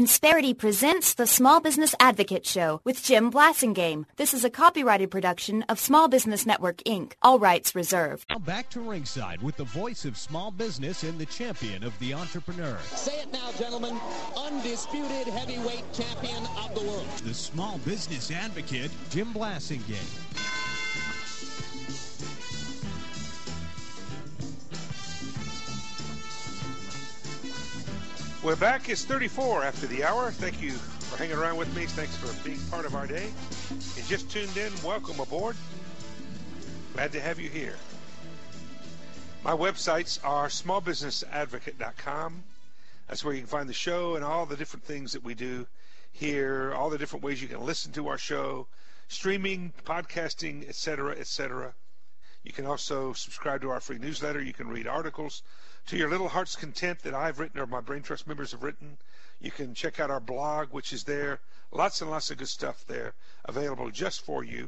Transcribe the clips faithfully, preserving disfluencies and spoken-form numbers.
Insperity presents the Small Business Advocate Show with Jim Blasingame. This is a copyrighted production of Small Business Network, Incorporated. All rights reserved. Now back to ringside with the voice of small business and the champion of the entrepreneur. Say it now, gentlemen. Undisputed heavyweight champion of the world. The Small Business Advocate, Jim Blasingame. We're back. It's thirty-four after the hour. Thank you for hanging around with me. Thanks for being part of our day. You just tuned in. Welcome aboard. Glad to have you here. My websites are small business advocate dot com. That's where you can find the show and all the different things that we do here, all the different ways you can listen to our show, streaming, podcasting, et cetera, et cetera. You can also subscribe to our free newsletter. You can read articles to your little heart's content that I've written or my Brain Trust members have written. You can check out our blog, which is there. Lots and lots of good stuff there available just for you.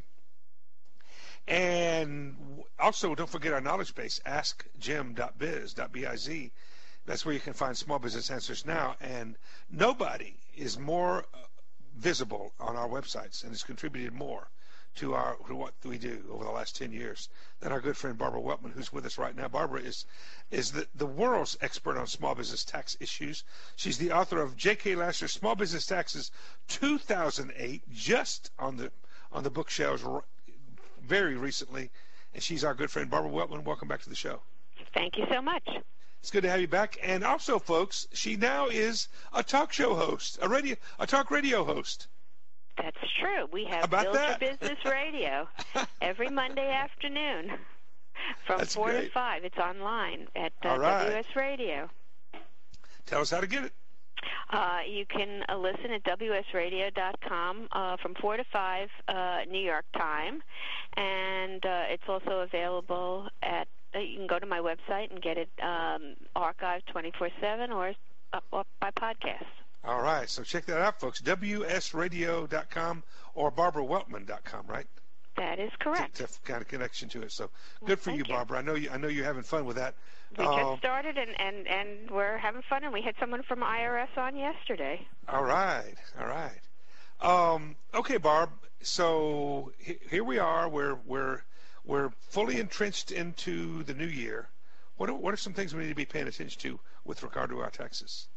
And also, don't forget our knowledge base, ask jim dot biz dot biz. That's where you can find Small Business Answers Now. And nobody is more visible on our websites and has contributed more to our to what we do over the last ten years than our good friend Barbara Weltman, who's with us right now. Barbara is is the, the world's expert on small business tax issues. She's the author of J K. Lasser's Small Business Taxes two thousand eight, just on the on the bookshelves very recently. And she's our good friend Barbara Weltman. Welcome back to the show. Thank you so much. It's good to have you back. And also, folks, she now is a talk show host, a radio, a talk radio host. That's true. We have About Build that? Your Business Radio every Monday afternoon from That's four great. to five. It's online at uh, All right. W S Radio. Tell us how to get it. Uh, you can uh, listen at W S radio dot com uh, from four to five uh, New York time. And uh, it's also available at, uh, you can go to my website and get it um, archived twenty-four seven or, uh, or by podcast. All right, so check that out, folks. W S radio dot com or Barbara Weltman dot com, right? That is correct. To, to kind of connection to it. So good for Thank you, you. Barbara. I know you. I know you're having fun with that. We Uh, just started, and, and, and we're having fun, and we had someone from I R S on yesterday. all right, all right. Um, okay, Barb. So he, here we are. We're we're we're fully entrenched into the new year. What are, what are some things we need to be paying attention to with regard to our taxes?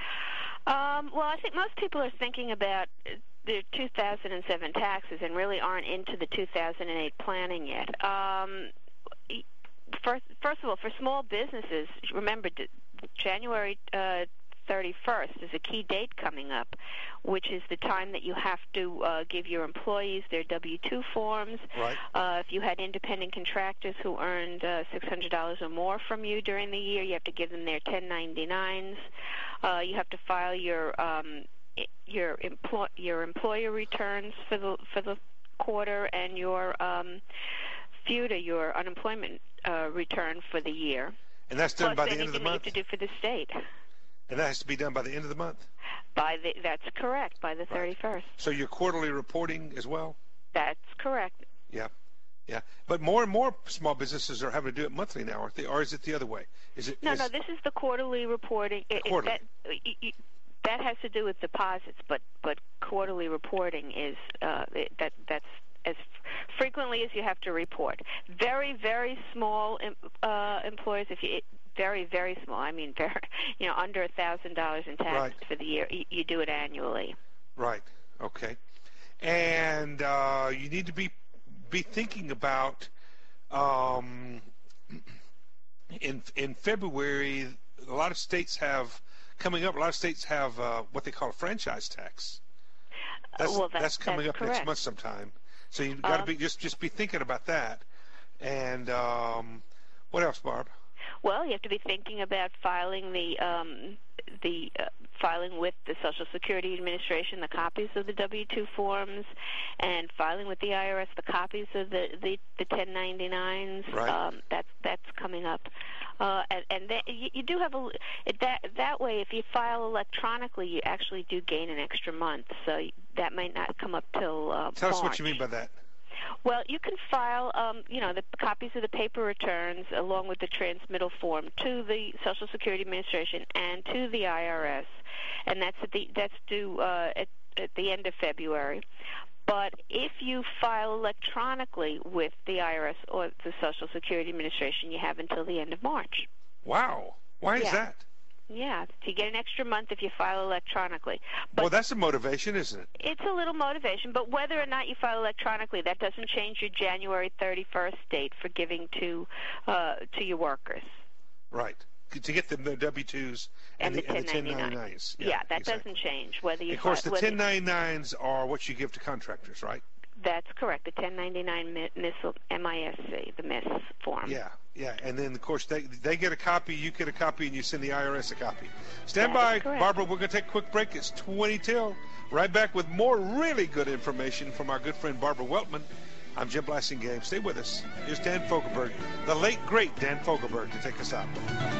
Um, well, I think most people are thinking about their two thousand seven taxes and really aren't into the two thousand eight planning yet. Um, first, first of all, for small businesses, remember January uh, thirty-first is a key date coming up, which is the time that you have to uh, give your employees their W two forms. Right. Uh, if you had independent contractors who earned uh, six hundred dollars or more from you during the year, you have to give them their ten ninety-nines. Uh, you have to file your um, your employ your employer returns for the for the quarter and your um, F U T A, your unemployment uh, return for the year. And that's done Plus by the end of the anything that you month. have to do for the state. And that has to be done by the end of the month. By the that's correct. By the thirty-first. So your quarterly reporting as well. That's correct. Yeah, yeah. But more and more small businesses are having to do it monthly now, aren't they? Or is it the other way? Is it? No, is, no. This is the quarterly reporting. It, it- Quarterly. that, y- y- that has to do with deposits, but but quarterly reporting is uh, it- that that's as frequently as you have to report. Very very small em- uh, employers, if you very very small. I mean, very you know under a thousand dollars in taxes Right. for the year. You, you do it annually. Right. Okay. And uh, you need to be be thinking about um, in in February. A lot of states have coming up. A lot of states have uh, what they call a franchise tax. That's, well, that- that's coming that's up next correct. month sometime. So you've got to Um, be just just be thinking about that. And um, what else, Barb? Well, you have to be thinking about filing the um, the uh, filing with the Social Security Administration the copies of the W two forms, and filing with the I R S the copies of the the, the ten ninety-nines. Right. Um, that's that's coming up, uh, and, and that, you, you do have a that that way. If you file electronically, you actually do gain an extra month. So that might not come up till uh, Tell us what March. you mean by that. Well, you can file, um, you know, the copies of the paper returns along with the transmittal form to the Social Security Administration and to the I R S and that's at the that's due uh, at, at the end of February. But if you file electronically with the I R S or the Social Security Administration, you have until the end of March. Wow. Why is Yeah. that? Yeah, you get an extra month if you file electronically. But Well, that's a motivation, isn't it? it's a little motivation, but whether or not you file electronically, that doesn't change your January thirty-first date for giving to uh, to your workers. Right. To get the W twos and, And the, the and the ten ninety-nines. Yeah, that exactly. doesn't change. Whether you Of course, the file, whether- ten ninety-nines are what you give to contractors, right? That's correct. The ten ninety-nine M I S, M I S C, the M I S form. Yeah, yeah. And then, of course, they they get a copy, you get a copy, and you send the I R S a copy. Stand That by, is correct. Barbara. We're going to take a quick break. It's twenty till. Right back with more really good information from our good friend Barbara Weltman. I'm Jim Blasingame. Stay with us. Here's Dan Fogelberg, the late, great Dan Fogelberg, to take us out.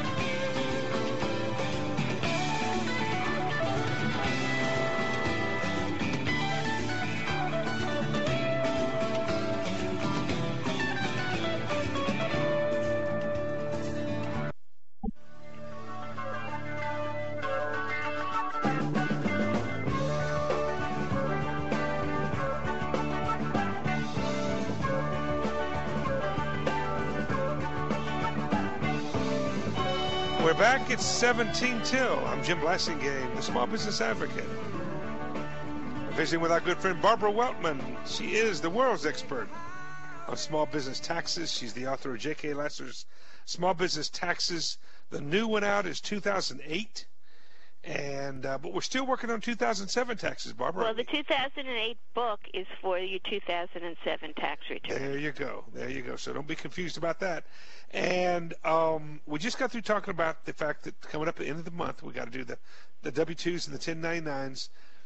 We're back at seventeen till. I'm Jim Blasingame, the Small Business Advocate. We're visiting with our good friend Barbara Weltman. She is the world's expert on small business taxes. She's the author of J K. Lasser's Small Business Taxes. The new one out is two thousand eight. And uh, but we're still working on two thousand seven taxes, Barbara. Well, the two thousand eight book is for your two thousand seven tax return. There you go. There you go. So don't be confused about that. And um, we just got through talking about the fact that coming up at the end of the month, we got to do the, the W twos and the ten ninety-nines.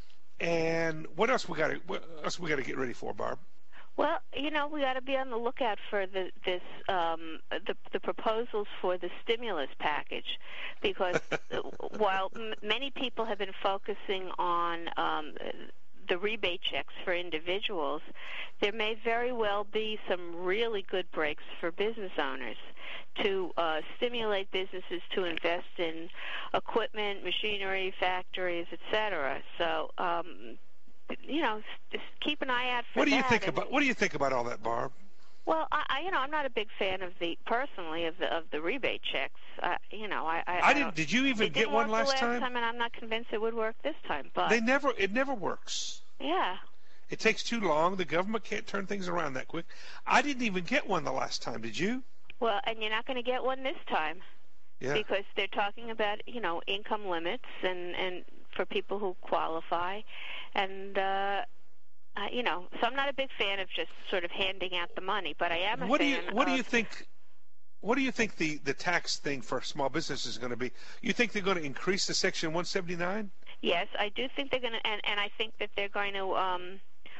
And what else we got to what else we got to get ready for, Barb? Well, you know, we got to be on the lookout for the this um, the the proposals for the stimulus package, because while m- many people have been focusing on um, the rebate checks for individuals, there may very well be some really good breaks for business owners to uh, stimulate businesses to invest in equipment, machinery, factories, et cetera. So. Um, You know, just keep an eye out for What do you that. think And- about what do you think about all that, Barb? Well, I, I, you know, I'm not a big fan of the personally of the of the rebate checks. Uh, you know, I, I, I I didn't. don't- Did you even it get didn't one work last the last time? and I'm not convinced it would work this time. But They never. It never works. yeah, It takes too long. The government can't turn things around that quick. I didn't even get one the last time. Did you? well, and you're not going to get one this time Yeah. because they're talking about you know income limits and and for people who qualify, and. uh Uh, you know, so I'm not a big fan of just sort of handing out the money, but I am a What do fan you What of, do you think? What do you think the, the tax thing for small business is going to be? You think they're going to increase the Section one seventy-nine? Yes, I do think they're going to, and, and I think that they're going to um,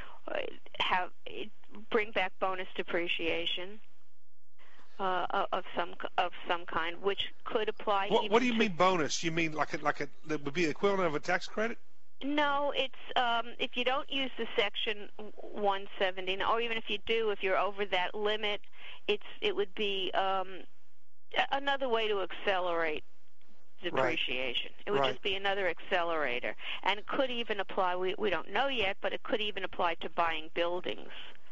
have bring back bonus depreciation uh, of some of some kind, which could apply. What, even what do you to, mean bonus? You mean like a, like a that would be the equivalent of a tax credit? No, it's um, if you don't use the Section one seventy, or even if you do, if you're over that limit, it's it would be um, another way to accelerate depreciation. Right. It would Right. just be another accelerator, and it could even apply. We we don't know yet, but it could even apply to buying buildings.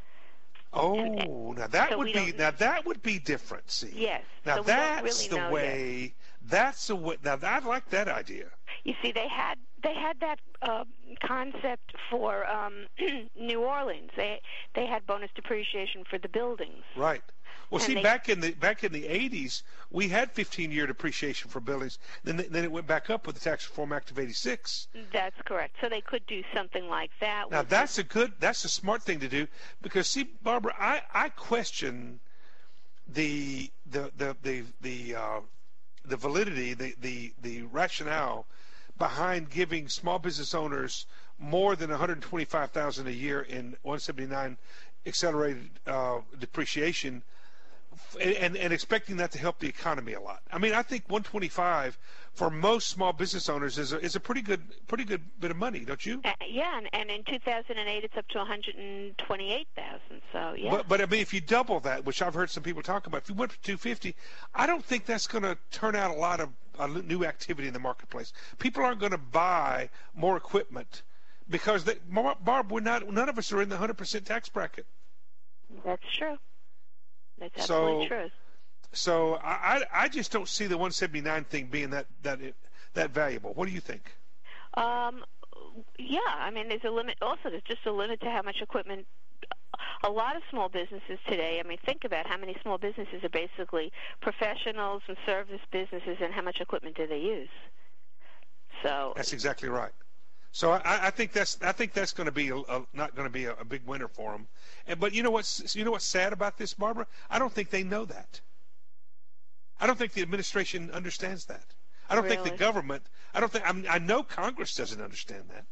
Oh, now that so would we be don't- now that would be different. See, Yes. now so we don't that's really the know way. Yet. That's the way. Now I like that idea. You see, they had they had that uh, concept for um, New Orleans. They they had bonus depreciation for the buildings. Right. Well, And see, they- back in the back in the eighties, we had fifteen-year depreciation for buildings. Then then it went back up with the Tax Reform Act of eighty-six. That's correct. So they could do something like that. Now which that's is- a good, that's a smart thing to do, because see, Barbara, I, I question the the the the the uh, the validity, the, the the rationale behind giving small business owners more than one hundred twenty-five thousand dollars a year in one seventy-nine accelerated uh, depreciation, and, and and expecting that to help the economy a lot. I mean, I think one twenty-five for most small business owners is a, is a pretty good pretty good bit of money, don't you? Uh, yeah, and, and in two thousand eight it's up to one hundred twenty-eight thousand. So yeah. But, but I mean, if you double that, which I've heard some people talk about, if you went to two hundred fifty, I don't think that's going to turn out a lot of a new activity in the marketplace. People aren't going to buy more equipment because, they, Barb, we're not, none of us are in the one hundred percent tax bracket. That's true. That's absolutely so, true. So I, I just don't see the one seventy-nine thing being that that that valuable. What do you think? Um, yeah, I mean, there's a limit. Also, there's just a limit to how much equipment. A lot of small businesses today, I mean, think about how many small businesses are basically professionals and service businesses, and how much equipment do they use? So that's exactly right. So I, I think that's I think that's going to be a, a, not going to be a, a big winner for them. And, but you know what's you know what's sad about this, Barbara? I don't think they know that. I don't think the administration understands that. I don't really? think the government. I don't think. I, mean, I know Congress doesn't understand that.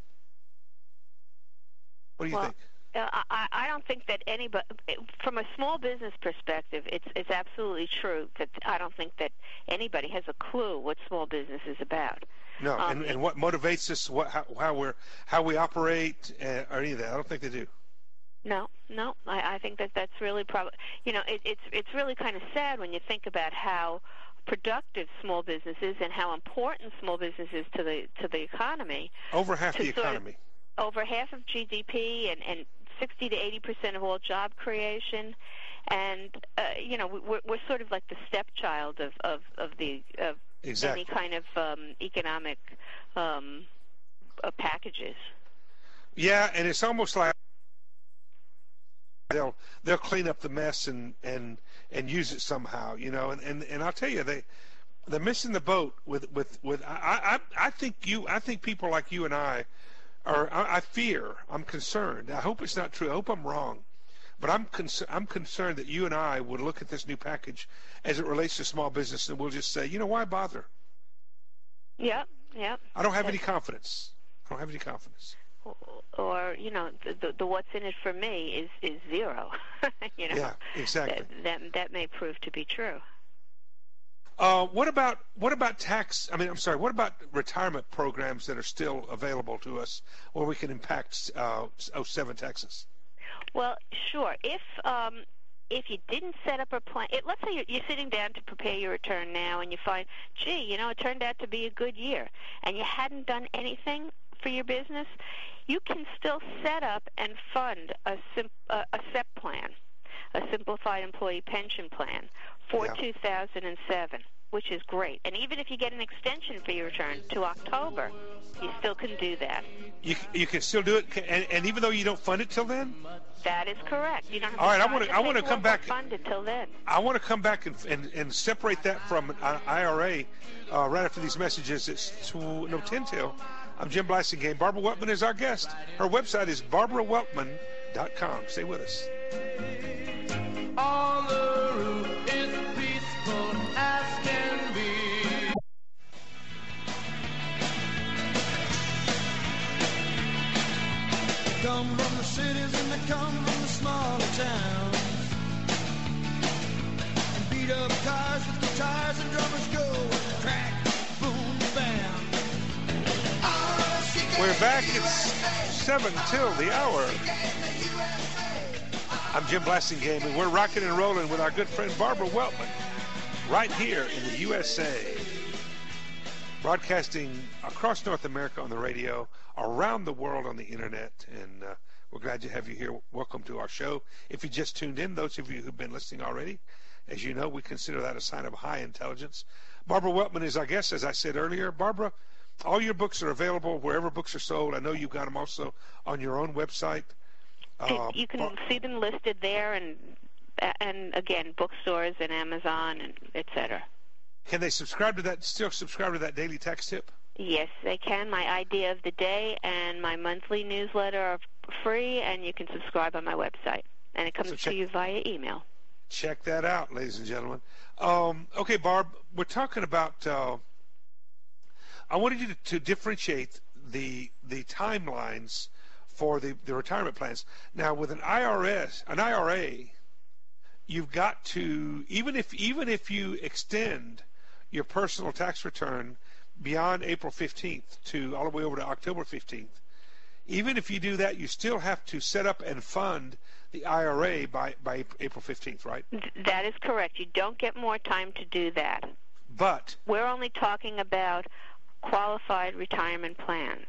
What do you well, think? Uh, I, I don't think that anybody, from a small business perspective, it's it's absolutely true that I don't think that anybody has a clue what small business is about. No, um, and, and what motivates us, what how, how we're how we operate, uh, or any of that. I don't think they do. No, no, I, I think that that's really probably, you know, it, it's it's really kind of sad when you think about how productive small business is and how important small business is to the to the economy. Over half to the economy. Of, over half of G D P and and sixty to eighty percent of all job creation, and uh, you know we're we're sort of like the stepchild of of of the of exactly. any kind of um, economic um, uh, packages. Yeah, and it's almost like they'll they'll clean up the mess and and and use it somehow, you know. And and, and I'll tell you, they they're missing the boat with with with. I I I think you I think people like you and I. Or I, I fear, I'm concerned. I hope it's not true. I hope I'm wrong. But I'm con- I'm concerned that you and I would look at this new package as it relates to small business and we'll just say, you know, why bother? Yep, yep. I don't have any confidence. I don't have any confidence. Or, or you know, the, the, the what's in it for me is, is zero. you know? Yeah, exactly. That, that, that may prove to be true. Uh, what about what about tax? I mean, I'm sorry. What about retirement programs that are still available to us, where we can impact uh, oh seven Texas? Well, sure. If um, if you didn't set up a plan, it, let's say you're, you're sitting down to prepare your return now, and you find, gee, you know, it turned out to be a good year, and you hadn't done anything for your business, you can still set up and fund a sim- a, a S E P plan, a Simplified Employee Pension Plan, for yeah. two thousand seven, which is great. And even if you get an extension for your return to October, you still can do that. You you can still do it, and, and even though you don't fund it till then? That is correct. You don't have All right, to I want to I want to come back. Fund it till then. I want to come back and, and, and separate that from an I R A uh, right after these messages. It's two, no ten till. I'm Jim Blasingame. Barbara Weltman is our guest. Her website is barbara weltman dot com. Stay with us. On the roof is peaceful as can be. They come from the cities and they come from the smaller towns, and beat up cars with guitars and drummers go crack, boom, bam. We're back. It's seven till the hour. I'm Jim Blasingame, and we're rocking and rolling with our good friend Barbara Weltman right here in the U S A. Broadcasting across North America on the radio, around the world on the internet, and uh, we're glad to have you here. Welcome to our show. If you just tuned in, those of you who've been listening already, as you know, we consider that a sign of high intelligence. Barbara Weltman is our guest, as I said earlier. Barbara, all your books are available wherever books are sold. I know you've got them also on your own website. Uh, you can see them listed there, and and again, bookstores and Amazon and et cetera. Can they subscribe to that? Still subscribe to that daily tax tip? Yes, they can. My idea of the day and my monthly newsletter are free, and you can subscribe on my website, and it comes so check, to you via email. Check that out, ladies and gentlemen. Um, okay, Barb, we're talking about. Uh, I wanted you to, to differentiate the the timelines for the, the retirement plans. Now, with an I R S, an I R A, you've got to, even if even if you extend your personal tax return beyond April fifteenth to all the way over to October fifteenth, even if you do that, you still have to set up and fund the I R A by, by April fifteenth, right? That is correct. You don't get more time to do that. But we're only talking about qualified retirement plans,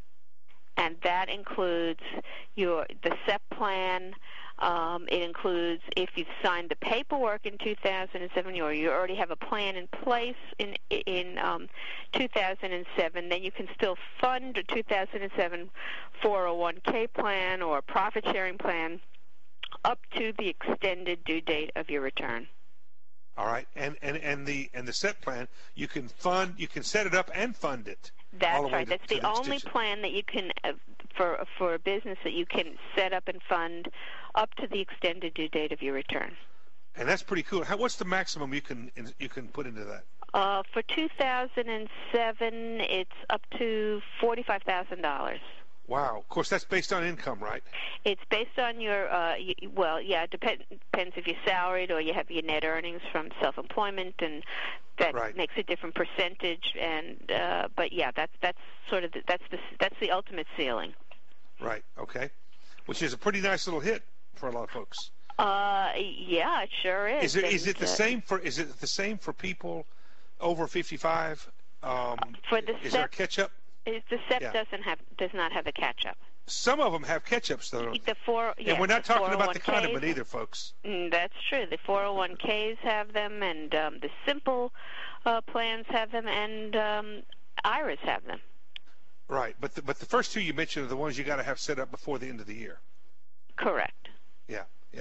and that includes your the S E P plan. Um, it includes if you've signed the paperwork in two thousand seven, or you already have a plan in place in in um, two thousand seven, then you can still fund a two thousand seven four oh one k plan or profit sharing plan up to the extended due date of your return. All right, and and and the and the S E P plan, you can fund, you can set it up and fund it. That's the right. To, That's to the, the only extension. plan that you can uh, for for a business that you can set up and fund up to the extended due date of your return. And that's pretty cool. How, what's the maximum you can you can put into that? Uh, for two thousand seven, it's up to forty-five thousand dollars. Wow. Of course, that's based on income, right? It's based on your, uh, y- well, yeah, it depend, depends if you're salaried or you have your net earnings from self-employment, and that Right. makes a different percentage. And uh, but yeah, that's that's sort of the, that's the that's the ultimate ceiling. Right. Okay. Which is a pretty nice little hit for a lot of folks. Uh, yeah, it sure is. Is it is And, it the uh, same for is it the same for people over fifty-five? Um, For the is there a S E P catch-up? Is the S E P Yeah. doesn't have does not have a catch-up. Some of them have catch-ups, though. The four, And yes, we're not the talking about the four oh one condiment k's, either, folks. Mm, that's true. The four oh one k's have them, and um, the simple uh, plans have them, and um, I R As have them. Right, but the, but the first two you mentioned are the ones you got to have set up before the end of the year. Correct. Yeah, yeah.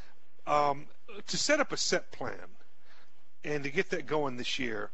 Um, to set up a S E P plan and to get that going this year,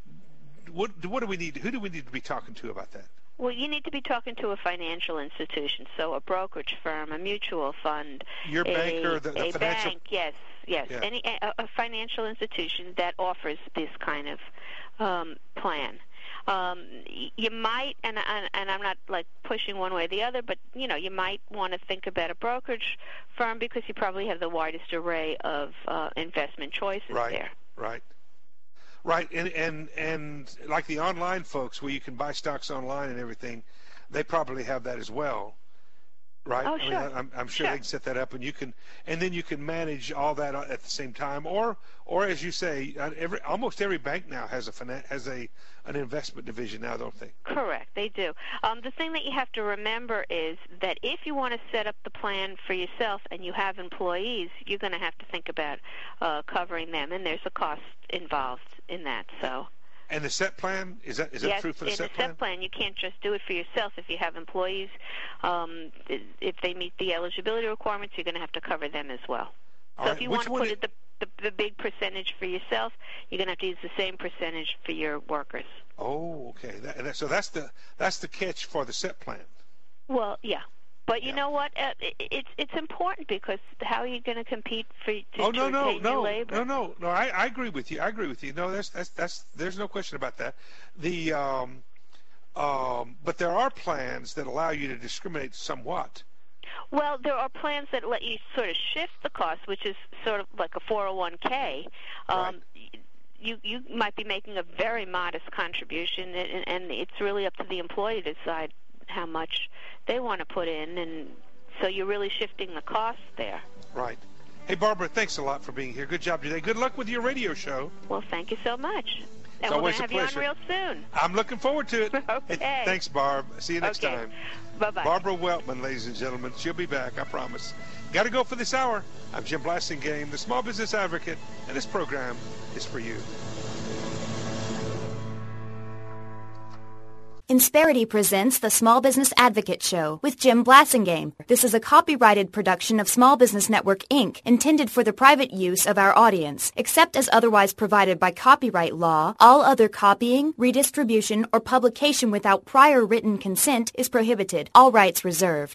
what what do we need? Who do we need to be talking to about that? Well, you need to be talking to a financial institution, so a brokerage firm, a mutual fund, Your a, banker, the, the a financial. bank, yes, yes, Yeah. any a, a financial institution that offers this kind of um, plan. Um, y- you might, and, and and I'm not like pushing one way or the other, but you know, you might want to think about a brokerage firm because you probably have the widest array of uh, investment choices Right, there. right, right, and and and like the online folks where you can buy stocks online and everything, they probably have that as well, right? Oh, I mean, sure. I, I'm, I'm sure, Sure. they can set that up, and you can, and then you can manage all that at the same time, or or as you say, uh, every almost every bank now has a finan- has a an investment division now, don't they? Correct, they do. Um, the thing that you have to remember is that if you want to set up the plan for yourself and you have employees, you're going to have to think about uh, covering them, and there's a cost involved in that. So, And the S E P plan, is that is that yes, true for the in S E P the plan? S E P plan, you can't just do it for yourself. If you have employees, um, if they meet the eligibility requirements, you're going to have to cover them as well. All So right, if you which want to one put i- it the, the the big percentage for yourself, you're going to have to use the same percentage for your workers. Oh, okay. That, that, so that's the that's the catch for the S E P plan. Well, yeah. But you Yeah. know what? Uh, it, it's it's important because how are you going to compete for to, Oh to no no retain your no labor? no no no! I, I agree with you. I agree with you. No, that's that's that's there's no question about that. The um, um, but there are plans that allow you to discriminate somewhat. Well, there are plans that let you sort of shift the cost, which is sort of like a four oh one k. Um, Right. You you might be making a very modest contribution, and, and it's really up to the employee to decide how much they want to put in, and so you're really shifting the cost there. Right. Hey Barbara, thanks a lot for being here. Good job today. Good luck with your radio show. Well, thank you so much. And we're going always to a have you on pleasure. real soon. I'm looking forward to it. Okay. Hey, thanks, Barb. See you next Okay. time. Bye-bye. Barbara Weltman, ladies and gentlemen. She'll be back, I promise. Got to go for this hour. I'm Jim Blasingame, the Small Business Advocate, and this program is for you. Insperity presents the Small Business Advocate Show with Jim Blasingame. This is a copyrighted production of Small Business Network, Incorporated, intended for the private use of our audience. Except as otherwise provided by copyright law, all other copying, redistribution, or publication without prior written consent is prohibited. All rights reserved.